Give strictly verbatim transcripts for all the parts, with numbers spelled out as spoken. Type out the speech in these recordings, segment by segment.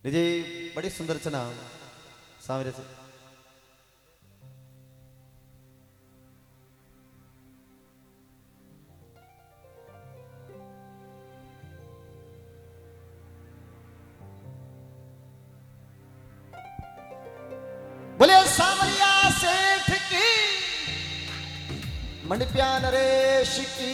निजे बड़ी सुंदर रचना सांवरे से बोले सांवरिया सेठ की मंडप्या नरेश की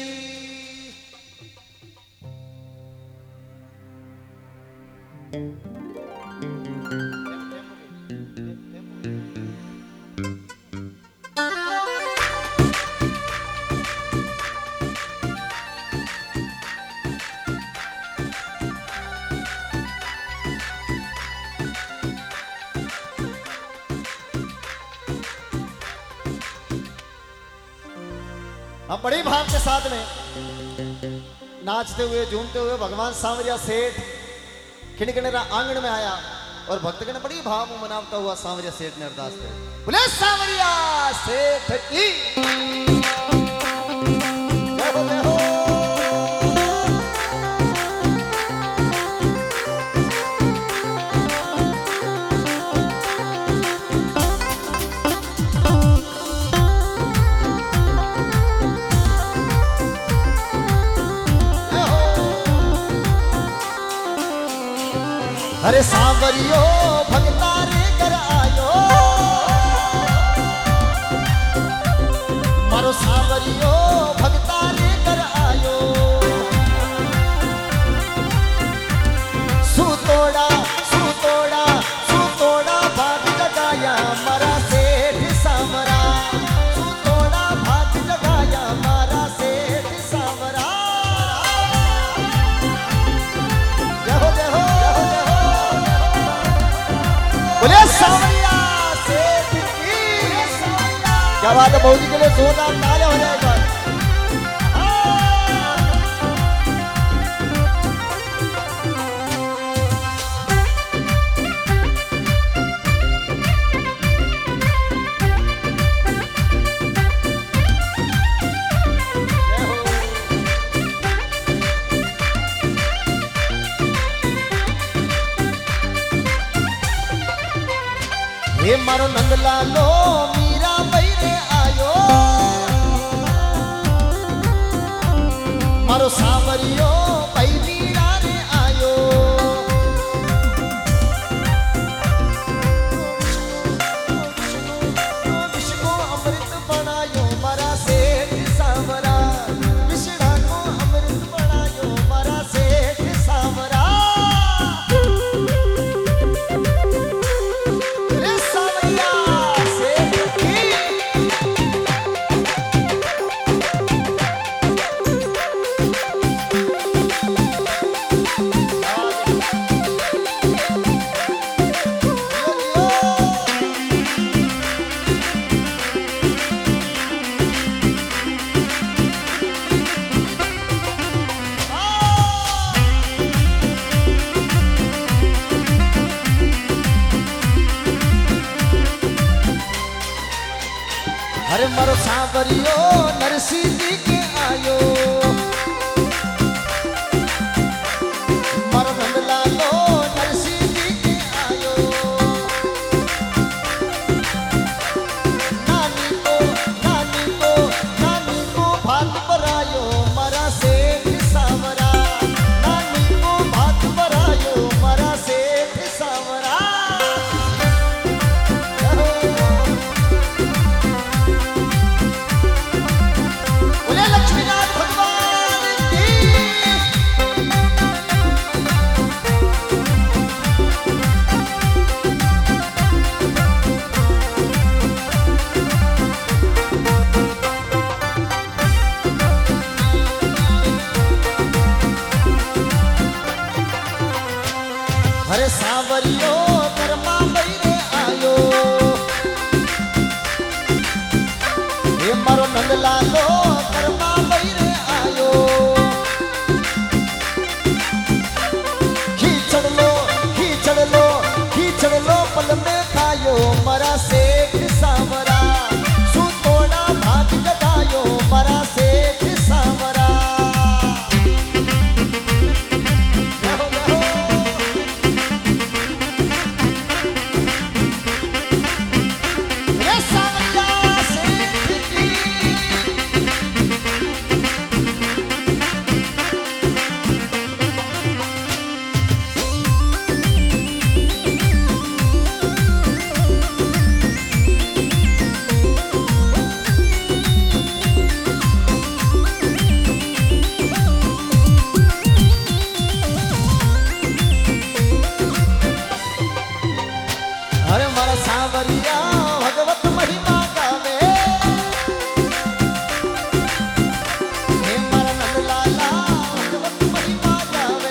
हम बड़ी भाव के साथ में नाचते हुए झूमते हुए भगवान सांवरिया सेठ खिड़किनेरा आंगन में आया और भक्तगण बड़ी भाव में मनावता हुआ सांवरिया सेठ ने अरदास करी। बोले सांवरिया सेठ की जय हो जय हो। अरे सांवरियो भगता रे घर आयो मारो सांवरियो भगता रे घर आयो सुतोड़ा सुतोड़ा सुतोड़ा भाग जगाया मारा सेठ सांवरा सुतोड़ा भाग जगाया मारा सेठ सांवरा। जय हो जय हो सांवरिया सेठ की। क्या बात है भौजी के लिए जोरदार तालियां हो जाएगा। हे मारो नंदलालो मीरा बैरे आयो मारो सांवरियो भाई मीरा रे आयो विष्णु अमृत बनायो मारा सेठ सांवरा विष्णु को अमृत बनायो मारा सेठ सांवरा। अरे मारो सांवरियो नरसिंह जी के आयो मारो नंदलालो नरसिंह जी के आयो नानी को नानी को नानी को भात भरायो मारा सेठ सांवरा नानी को भात भरायो मारा सेठ सांवरा। अरे सांवरियो कर्मा बैरे आयो हे मारो नंदलालो कर्मा बैरे आयो खींचड़ लो खींचड़ लो खींचड़ लो पल में खायो मारा सेठ सांवरा सुतोड़ा भाग जगायो मारा सेठ सांवरा। अरे मारा सांवरिया भगवत महिमा गावे हे मारा नंदलाला भगवत महिमा गावे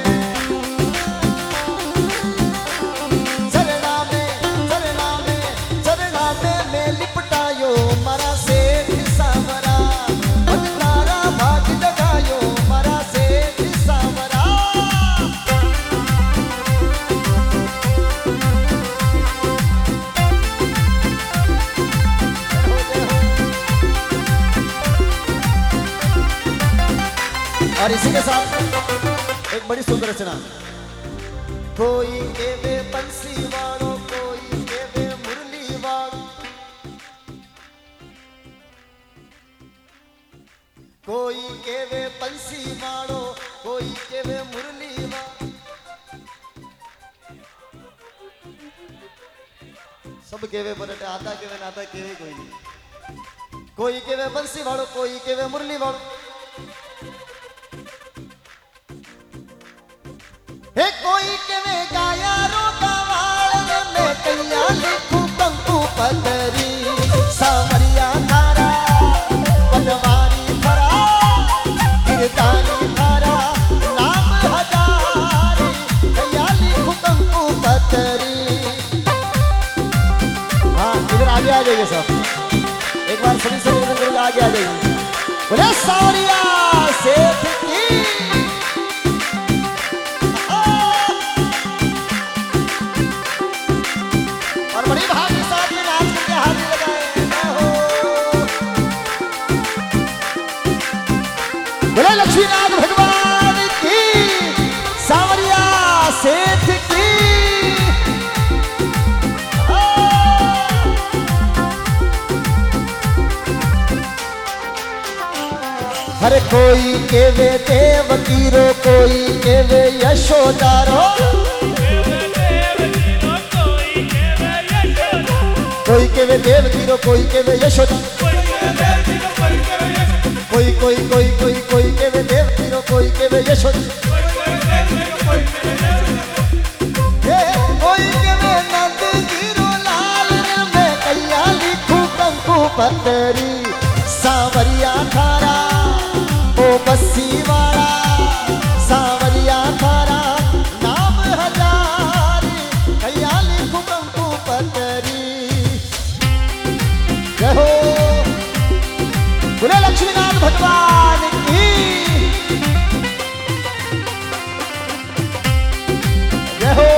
चरणा में चरणा में चरणा में मैं लिपटायो मारा सेठ सांवरा भगतारा भाग जगायो मारा सेठ सांवरा और इसी के साथ एक बड़ी सुंदर रचना। कोई केवे बंसी वाड़ो कोई केवे मुरली वाड़ो कोई केवे बंसी वाड़ो कोई केवे मुरली वाड़ो सब केवे पर आता केवे नाता केवे कोई नहीं। कोई केवे बंसी वाड़ो कोई केवे मुरली वाड़ो हे कोई केवे गाया रोका वाल में कैया लिखू कंकु पतरी सांवरिया थारा पनवारी भरा गिरदानी थारा नाम हजारी कैया लिखू कंकु पतरी। हाँ इधर आगे आ जाइए सब एक बार सभी सभी आगे आ जाइए। बोले सांवरिया सेठ की बड़ी भाव के साथ में नाच करके हाथी लगाए हो। बोले लक्ष्मीनाथ भगवान की सांवरिया सेठ की। हर कोई केवे देव कीरो कोई केवे यशोदारो कोई केवे देव कीरो कोई केवे यशोदा कोई कोई कोई कोई कोई केवे देव कीरो कोई केवे यशोदा कोई केवे नंद कीरो लाल में कैया लिखू कंकु पतरी सांवरिया थारा ओ बस्सी वाला सांवरिया थारा नाम हजारी कैया लिखू कंकु पतरी। हो बोले लक्ष्मीनाथ भगवान की जय हो।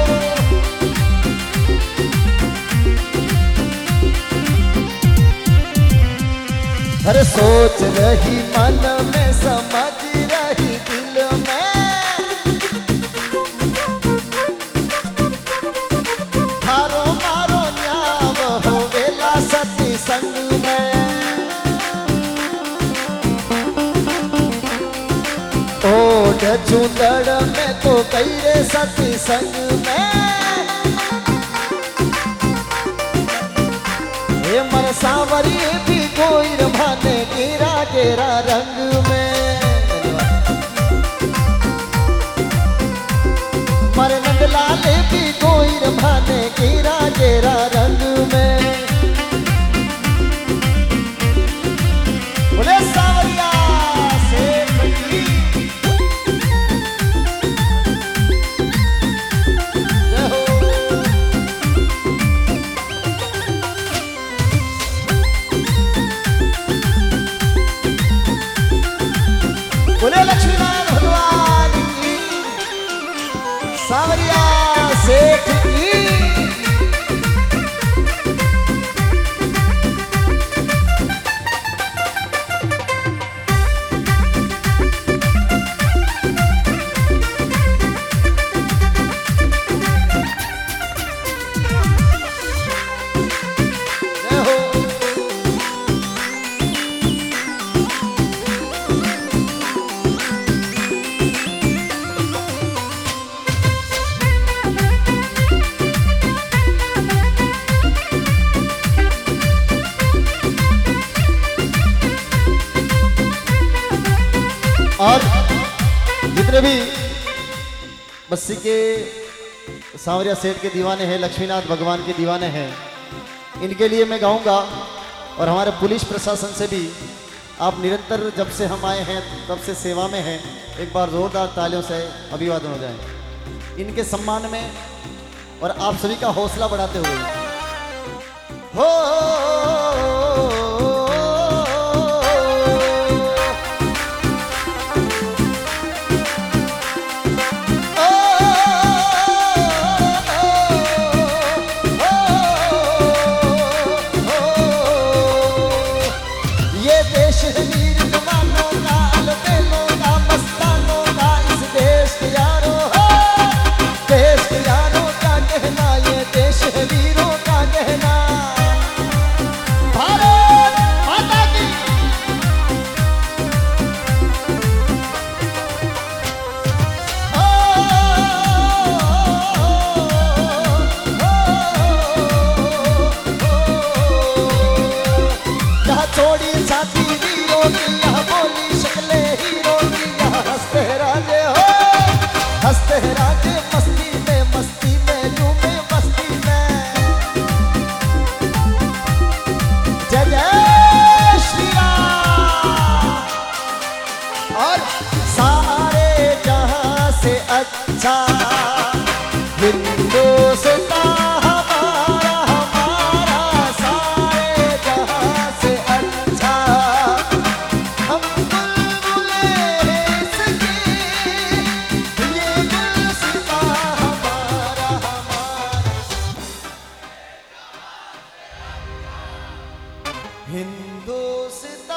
हर सोच रही मन में समझ रही दिल में थारो मारो न्याम हो वेला सती संग में ओढ़ चूंदड़ में तो कई रे सती संग में ये मर सांवरी भी कोई रभाने गिरा गेरा रंग में मर नंदलाले भी कोई रभाने गिरा गेरा रंग में। बोले सांवरिया सेठ की जय हो। बोले लक्ष्मीनाथ भगवान की सांवरिया सेठ की। और जितने भी बस्सी के सांवरिया सेठ के दीवाने हैं, लक्ष्मीनाथ भगवान के दीवाने हैं, इनके लिए मैं गाऊंगा। और हमारे पुलिस प्रशासन से भी आप निरंतर जब से हम आए हैं तब से सेवा में हैं, एक बार जोरदार तालियों से अभिवादन हो जाए इनके सम्मान में और आप सभी का हौसला बढ़ाते हुए। हो अच्छा हिंदुस्तान हमारा हमारा सारे जहां से अच्छा। हम बुलबुले इसकी ये गुलसितां हमारा हमारा हिंदुस्तान।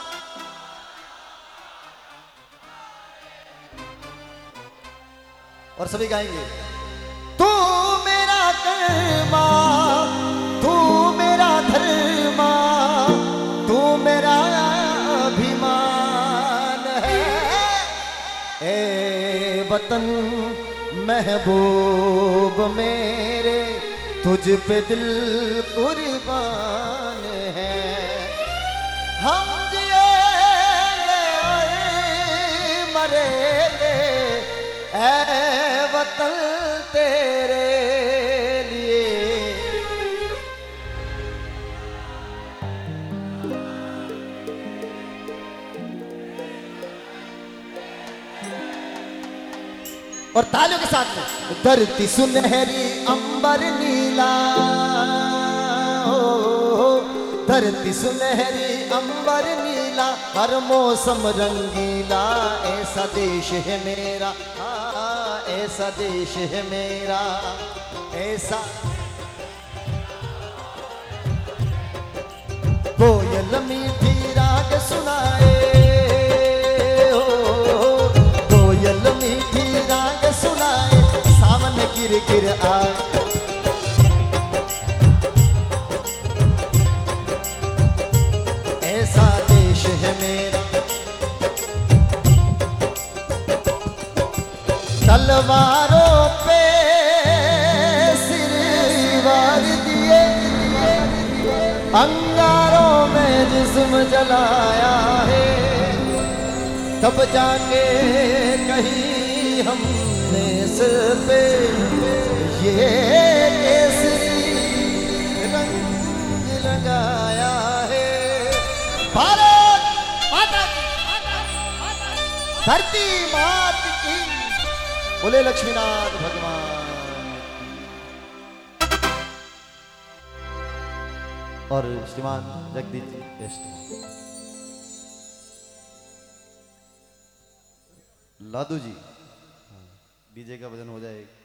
और सभी गाएंगे। तू मेरा कर्मा, तू मेरा धर्मा, तू मेरा अभिमान है। ए वतन महबूब मेरे, तुझ पे दिल कुर्बान है। हम जिएंगे मरेंगे ऐ वतन तेरे लिए। और तालियों के साथ में धरती सुनहरी अंबर नीला, धरती सुनहरी अंबर नीला, हर मौसम रंगीला, ऐसा देश है मेरा, हाँ ऐसा देश है मेरा, ऐसा। कोयल मीठी राग सुनाए, ओ कोयल मीठी राग सुनाए, सावन गिर गिर आए। ऐसा देश है मेरा। तलवारों पे सिर वार दिए, अंगारों में जिस्म जलाया है, तब जाके कहीं हमने सिर पे ये केसरी रंग लगाया है। भारत माता की, धरती मात की, बोले लक्ष्मीनाथ भगवान। और श्रीमान जगदीश जी बेस्ट लादू जी, डीजे का वजन हो जाए।